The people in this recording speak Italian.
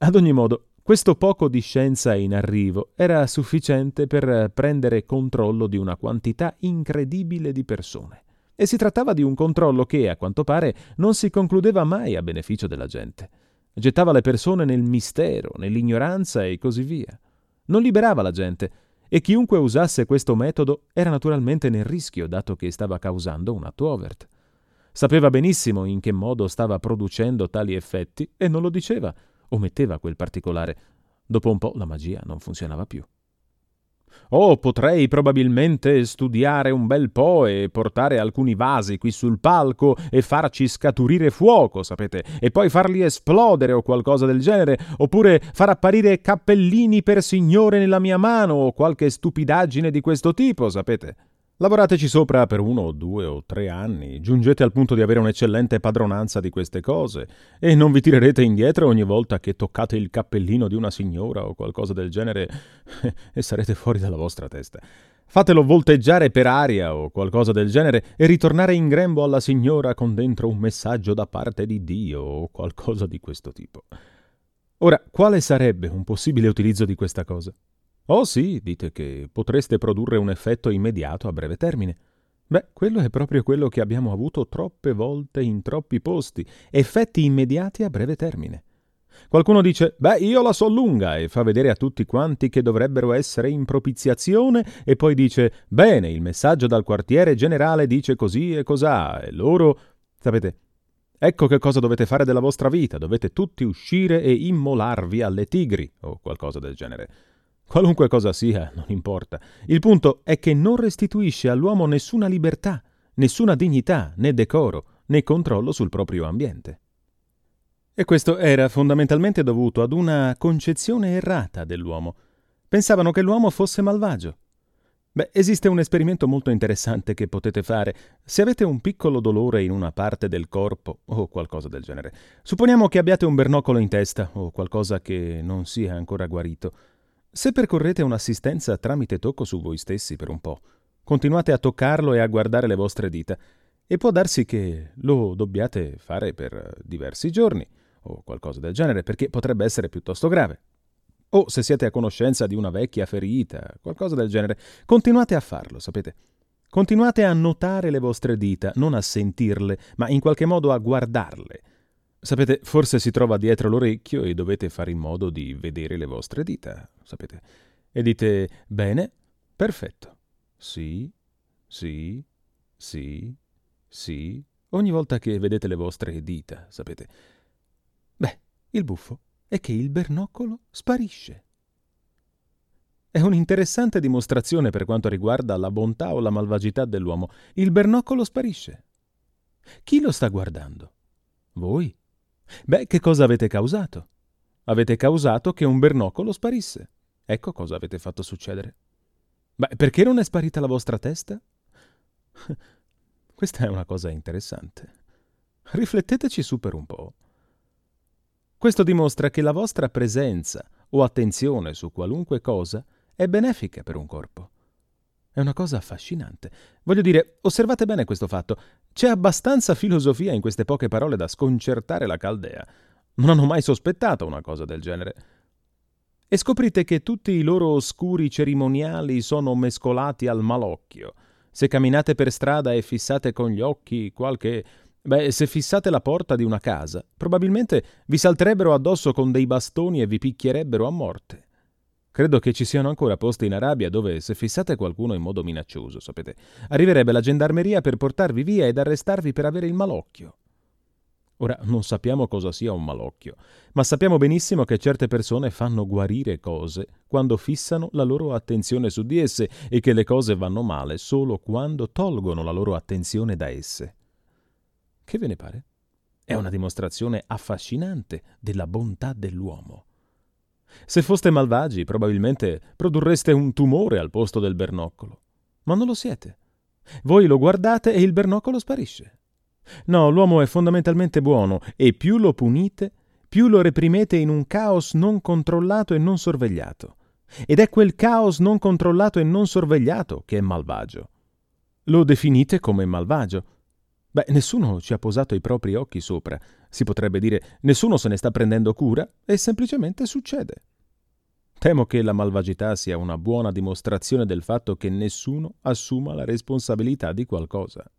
Ad ogni modo, questo poco di scienza in arrivo era sufficiente per prendere controllo di una quantità incredibile di persone. E si trattava di un controllo che, a quanto pare, non si concludeva mai a beneficio della gente. Gettava le persone nel mistero, nell'ignoranza e così via. Non liberava la gente, e chiunque usasse questo metodo era naturalmente nel rischio, dato che stava causando un atto overt. Sapeva benissimo in che modo stava producendo tali effetti e non lo diceva, ometteva quel particolare. Dopo un po' la magia non funzionava più. «Oh, potrei probabilmente studiare un bel po' e portare alcuni vasi qui sul palco e farci scaturire fuoco, sapete, e poi farli esplodere o qualcosa del genere, oppure far apparire cappellini per signore nella mia mano o qualche stupidaggine di questo tipo, sapete. Lavorateci sopra per 1 o 2 o 3 anni, giungete al punto di avere un'eccellente padronanza di queste cose e non vi tirerete indietro ogni volta che toccate il cappellino di una signora o qualcosa del genere e sarete fuori dalla vostra testa. Fatelo volteggiare per aria o qualcosa del genere e ritornare in grembo alla signora con dentro un messaggio da parte di Dio o qualcosa di questo tipo. Ora, quale sarebbe un possibile utilizzo di questa cosa? Oh sì, dite che potreste produrre un effetto immediato a breve termine. Beh, quello è proprio quello che abbiamo avuto troppe volte in troppi posti, effetti immediati a breve termine. Qualcuno dice, beh, io la so lunga, e fa vedere a tutti quanti che dovrebbero essere in propiziazione, e poi dice, bene, il messaggio dal quartiere generale dice così e cosà, e loro... Sapete, ecco che cosa dovete fare della vostra vita, dovete tutti uscire e immolarvi alle tigri, o qualcosa del genere. Qualunque cosa sia, non importa. Il punto è che non restituisce all'uomo nessuna libertà, nessuna dignità, né decoro, né controllo sul proprio ambiente. E questo era fondamentalmente dovuto ad una concezione errata dell'uomo. Pensavano che l'uomo fosse malvagio. Beh, esiste un esperimento molto interessante che potete fare. Se avete un piccolo dolore in una parte del corpo o qualcosa del genere, supponiamo che abbiate un bernoccolo in testa o qualcosa che non sia ancora guarito. Se percorrete un'assistenza tramite tocco su voi stessi per un po', continuate a toccarlo e a guardare le vostre dita, e può darsi che lo dobbiate fare per diversi giorni, o qualcosa del genere, perché potrebbe essere piuttosto grave. O se siete a conoscenza di una vecchia ferita, qualcosa del genere, continuate a farlo, sapete. Continuate a notare le vostre dita, non a sentirle, ma in qualche modo a guardarle. Sapete, forse si trova dietro l'orecchio e dovete fare in modo di vedere le vostre dita, sapete. E dite, bene, perfetto. Sì, sì, sì, sì, ogni volta che vedete le vostre dita, sapete. Beh, il buffo è che il bernoccolo sparisce. È un'interessante dimostrazione per quanto riguarda la bontà o la malvagità dell'uomo. Il bernoccolo sparisce. Chi lo sta guardando? Voi? Beh, che cosa avete causato? Avete causato che un bernoccolo sparisse. Ecco cosa avete fatto succedere. Beh, perché non è sparita la vostra testa? Questa è una cosa interessante. Rifletteteci su per un po'. Questo dimostra che la vostra presenza o attenzione su qualunque cosa è benefica per un corpo. È una cosa affascinante. Voglio dire, osservate bene questo fatto. C'è abbastanza filosofia in queste poche parole da sconcertare la Caldea. Non hanno mai sospettato una cosa del genere. E scoprite che tutti i loro oscuri cerimoniali sono mescolati al malocchio. Se camminate per strada e fissate con gli occhi qualche... Beh, se fissate la porta di una casa, probabilmente vi salterebbero addosso con dei bastoni e vi picchierebbero a morte. Credo che ci siano ancora posti in Arabia dove, se fissate qualcuno in modo minaccioso, sapete, arriverebbe la gendarmeria per portarvi via ed arrestarvi per avere il malocchio. Ora, non sappiamo cosa sia un malocchio, ma sappiamo benissimo che certe persone fanno guarire cose quando fissano la loro attenzione su di esse e che le cose vanno male solo quando tolgono la loro attenzione da esse. Che ve ne pare? È una dimostrazione affascinante della bontà dell'uomo. Se foste malvagi, probabilmente produrreste un tumore al posto del bernoccolo. Ma non lo siete. Voi lo guardate e il bernoccolo sparisce. No, l'uomo è fondamentalmente buono e più lo punite, più lo reprimete in un caos non controllato e non sorvegliato. Ed è quel caos non controllato e non sorvegliato che è malvagio. Lo definite come malvagio. Beh, nessuno ci ha posato i propri occhi sopra. Si potrebbe dire, nessuno se ne sta prendendo cura e semplicemente succede. Temo che la malvagità sia una buona dimostrazione del fatto che nessuno assuma la responsabilità di qualcosa.